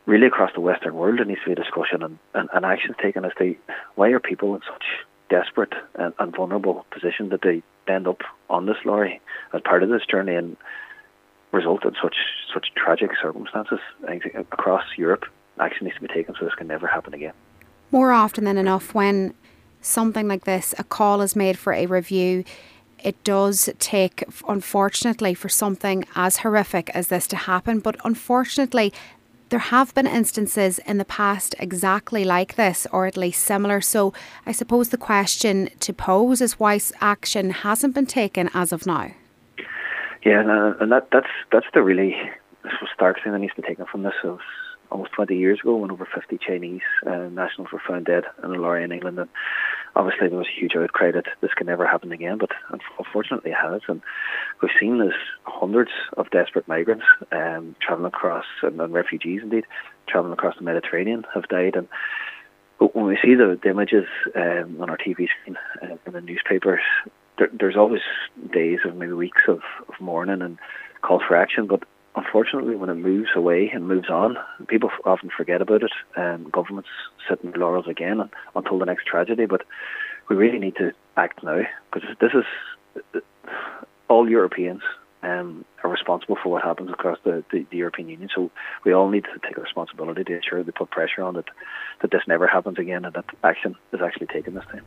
really across the Western world, there needs to be a discussion and action taken as to why are people in such desperate and vulnerable position that they end up on this lorry as part of this journey and result in such tragic circumstances. I think across Europe, action needs to be taken so this can never happen again. More often than enough, when something like this, a call is made for a review, it does take, unfortunately, for something as horrific as this to happen. But unfortunately, there have been instances in the past exactly like this, or at least similar. So I suppose the question to pose is why action hasn't been taken as of now. Yeah, and that's the really stark thing that needs to be taken from this. So almost 20 years ago, when over 50 Chinese nationals were found dead in a lorry in England, and obviously there was a huge outcry that this can never happen again, but unfortunately it has. And we've seen this hundreds of desperate migrants travelling across, and refugees indeed, travelling across the Mediterranean have died. And when we see the images on our TV screen in the newspapers, there's always days of maybe weeks of mourning and calls for action, but unfortunately, when it moves away and moves on, people often forget about it. Governments sit in laurels again until the next tragedy. But we really need to act now, because this is all Europeans are responsible for what happens across the European Union. So we all need to take a responsibility to ensure they put pressure on it, that this never happens again and that action is actually taken this time.